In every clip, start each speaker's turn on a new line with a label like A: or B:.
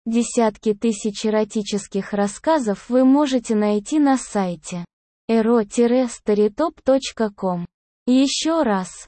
A: Десятки тысяч эротических рассказов вы можете найти на сайте ero-storytop.com. Еще раз,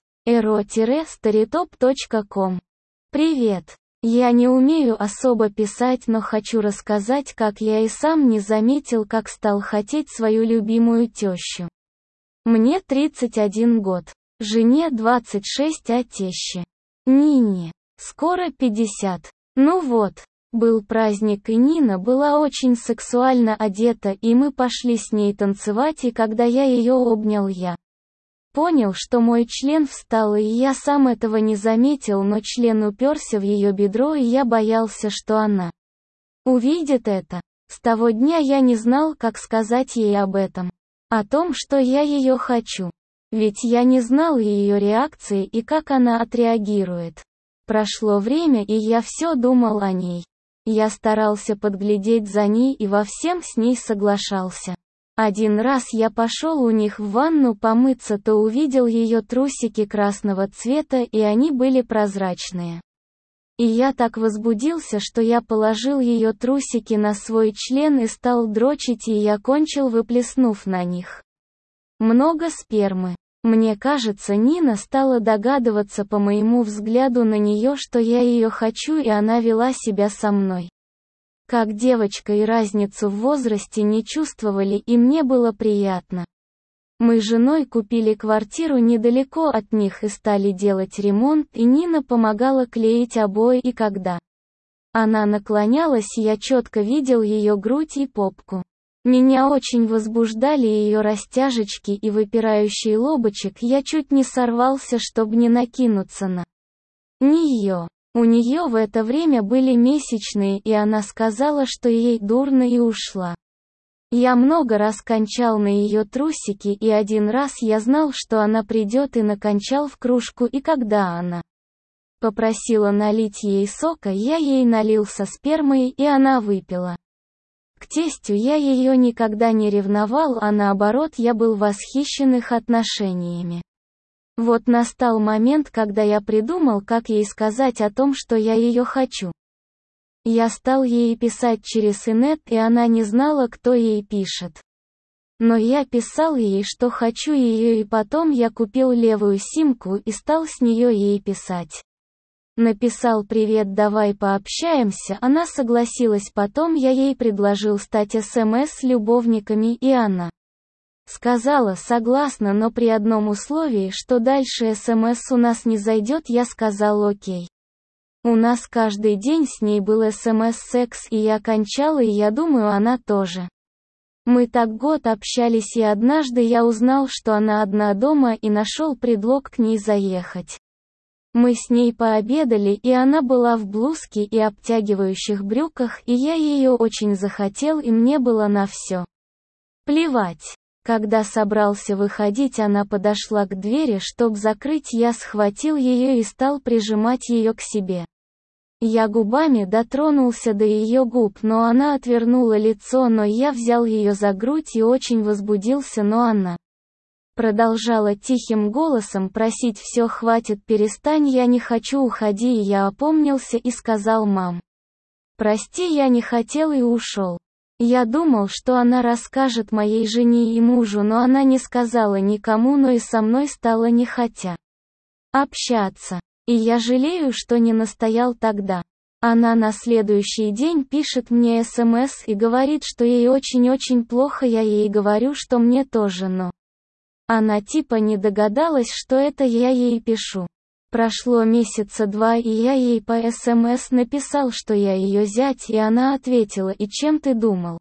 A: ero-storytop.com. Привет! Я не умею особо писать, но хочу рассказать, как я и сам не заметил, как стал хотеть свою любимую тещу. Мне 31 год, жене 26, а теще Нине скоро 50. Ну вот, был праздник, и Нина была очень сексуально одета, и мы пошли с ней танцевать, и когда я ее обнял, я понял, что мой член встал, и я сам этого не заметил, но член уперся в ее бедро, и я боялся, что она увидит это. С того дня я не знал, как сказать ей об этом. О том, что я ее хочу. Ведь я не знал ее реакции и как она отреагирует. Прошло время, и я все думал о ней. Я старался подглядеть за ней и во всем с ней соглашался. Один раз я пошел у них в ванну помыться, то увидел ее трусики красного цвета, и они были прозрачные. И я так возбудился, что я положил ее трусики на свой член и стал дрочить, и я кончил, выплеснув на них много спермы. Мне кажется, Нина стала догадываться по моему взгляду на нее, что я ее хочу, и она вела себя со мной как девочка, и разницу в возрасте не чувствовали, и мне было приятно. Мы с женой купили квартиру недалеко от них и стали делать ремонт, и Нина помогала клеить обои, и когда она наклонялась, я четко видел ее грудь и попку. Меня очень возбуждали ее растяжечки и выпирающий лобочек, я чуть не сорвался, чтобы не накинуться на нее. У нее в это время были месячные, и она сказала, что ей дурно, и ушла. Я много раз кончал на ее трусики, и один раз я знал, что она придет, и накончал в кружку, и когда она попросила налить ей сока, я ей налил со спермой, и она выпила. К тестю я ее никогда не ревновал, а наоборот, я был восхищен их отношениями. Вот настал момент, когда я придумал, как ей сказать о том, что я ее хочу. Я стал ей писать через инет, и она не знала, кто ей пишет. Но я писал ей, что хочу ее, и потом я купил левую симку и стал с нее ей писать. Написал: «Привет, давай пообщаемся», она согласилась, потом я ей предложил стать СМС-любовниками, и она сказала согласна, но при одном условии, что дальше СМС у нас не зайдет. Я сказал окей. У нас каждый день с ней был СМС-секс, и я кончал, и я думаю, она тоже. Мы так год общались, и однажды я узнал, что она одна дома, и нашел предлог к ней заехать. Мы с ней пообедали, и она была в блузке и обтягивающих брюках, и я ее очень захотел, и мне было на все плевать. Когда собрался выходить, она подошла к двери, чтобы закрыть, я схватил ее и стал прижимать ее к себе. Я губами дотронулся до ее губ, но она отвернула лицо, но я взял ее за грудь и очень возбудился, но она продолжала тихим голосом просить: «Все, хватит, перестань, я не хочу, уходи». И я опомнился и сказал: «Мам, прости, я не хотел», и ушел. Я думал, что она расскажет моей жене и мужу, но она не сказала никому, но и со мной стало не хотя общаться. И я жалею, что не настоял тогда. Она на следующий день пишет мне СМС и говорит, что ей очень-очень плохо. Я ей говорю, что мне тоже, но она типа не догадалась, что это я ей пишу. Прошло месяца 2, и я ей по СМС написал, что я ее зять, и она ответила: «И чем ты думал?»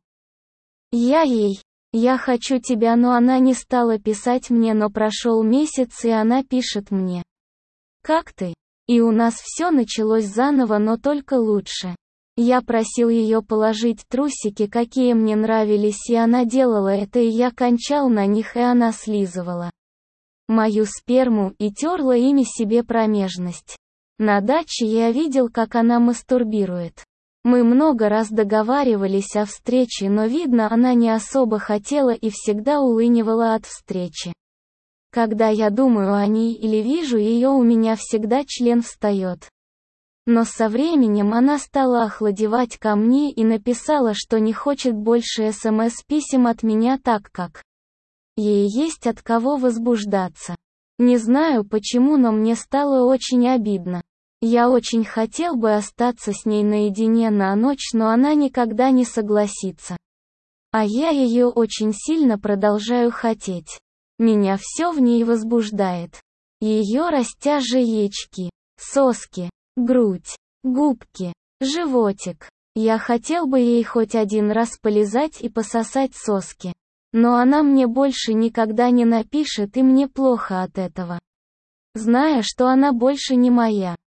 A: Я ей: «Я хочу тебя», но она не стала писать мне, но прошел месяц, и она пишет мне: «Как ты?» И у нас все началось заново, но только лучше. Я просил ее положить трусики, какие мне нравились, и она делала это, и я кончал на них, и она слизывала мою сперму и терла ими себе промежность. На даче я видел, как она мастурбирует. Мы много раз договаривались о встрече, но видно, она не особо хотела и всегда улынивала от встречи. Когда я думаю о ней или вижу ее, у меня всегда член встает. Но со временем она стала охладевать ко мне и написала, что не хочет больше СМС-писем от меня, так как ей есть от кого возбуждаться. Не знаю почему, но мне стало очень обидно. Я очень хотел бы остаться с ней наедине на ночь, но она никогда не согласится. А я ее очень сильно продолжаю хотеть. Меня все в ней возбуждает. Ее растяжечки, соски, грудь, губки, животик. Я хотел бы ей хоть один раз полизать и пососать соски. Но она мне больше никогда не напишет, и мне плохо от этого. Зная, что она больше не моя.